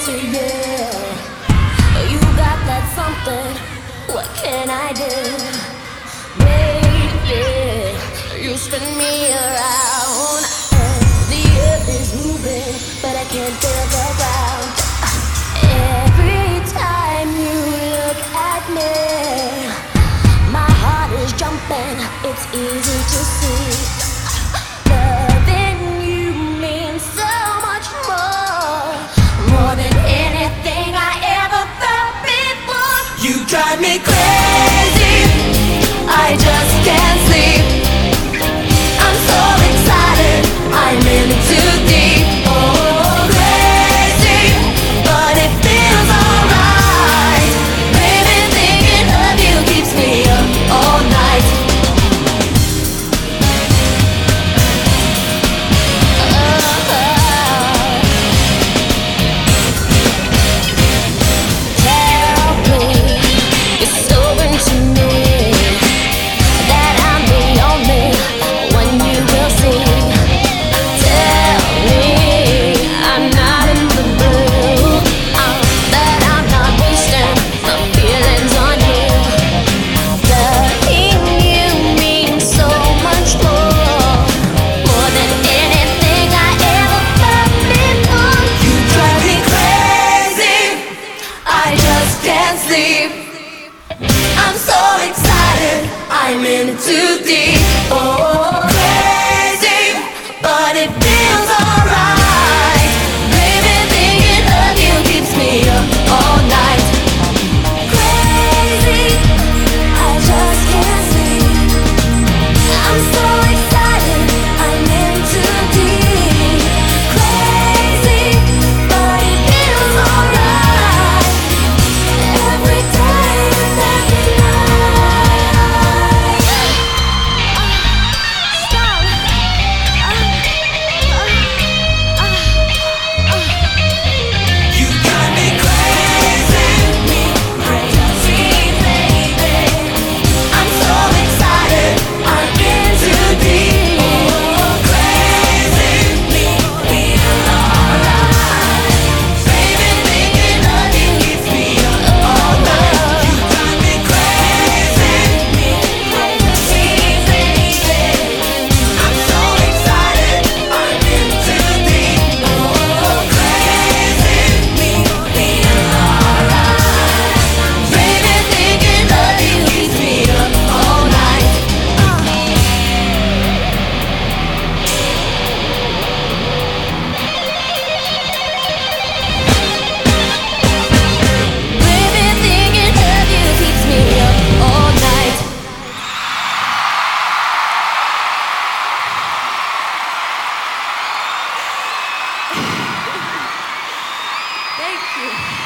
to you. You got that something. What can I do? Baby, you spin me around. The earth is moving, but I can't feel the ground. Every time you look at me, my heart is jumping. It's easy to see. Loving you means so much more than anything I ever felt before. You drive me crazy. I just can't sleep. I'm so excited. I'm in too deep. Oh, crazy, but it feels alright. Baby, thinking of you keeps me up all night. Tell me you're so into me that I'm the only one you will see. Tell me I'm not in the blue, that I'm not wasting my feelings on you. Loving you means so much more than anything I ever felt before. You drive me crazy. I just can't sleep. I'm so excited. I'm in too deep. Oh, crazy, but it feels alright. Baby, thinking of you keeps me up all night. Crazy, I just can't sleep. I'm so excited. I'm in too deep. Crazy, but it feels alright. Every day and every night. Stop. You got me crazy, baby. I'm so excited. I'm in too deep. Oh, crazy, feel alright. Baby, thinking of you keeps me up all night. You got me crazy, baby. I'm so excited. I'm in too deep. Oh, crazy, feel alright. Baby, thinking of you keeps me up all night. Baby, thinking of you keeps me up all night. Thank you.